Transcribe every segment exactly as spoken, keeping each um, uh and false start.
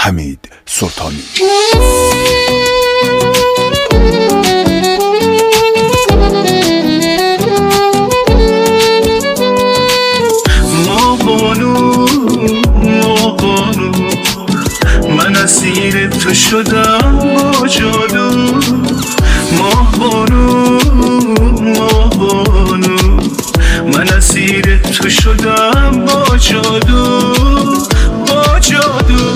حمید سلطانی. ما بانو ما بانو من اسیر تو شدم با جادو. ما بانو ما بانو من اسیر تو شدم با جادو با جادو.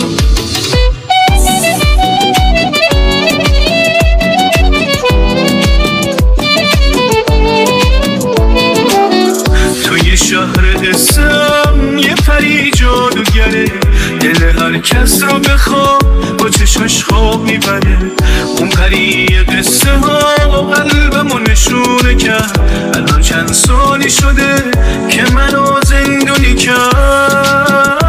توی شهر اسم یه پری جادوگره، دل هر کس رو بخواب با چشمش خواب میبره. اون پری قصه ها قلبمو نشونه کرد، الان چند سالی شده که منو زندونی کرد.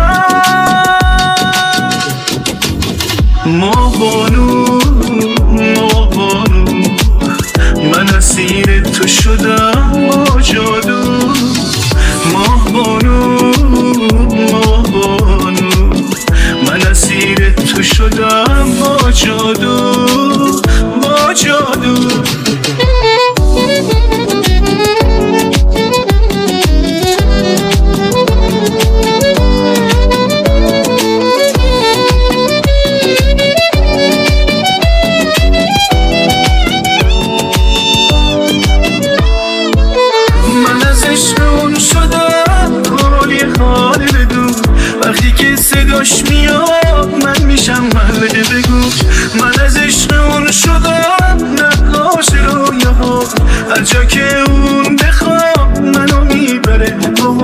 ما بانو ما بانو من اسیر تو شدم با جادو. ما بانو ما بانو من اسیر تو شدم با جادو با جادو. وقتی که صداش میاد من میشم ملقه بگوش. من از عشق اون شدم نقاش رویاها، هر جا که اون بخواد منو میبره.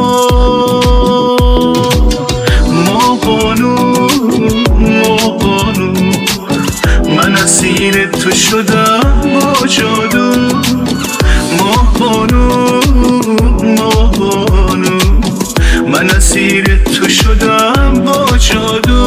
ما بانو ما بانو من اسیر تو شدم با جادو. ما بانو ما بانو من اسیر تو شدم با جادو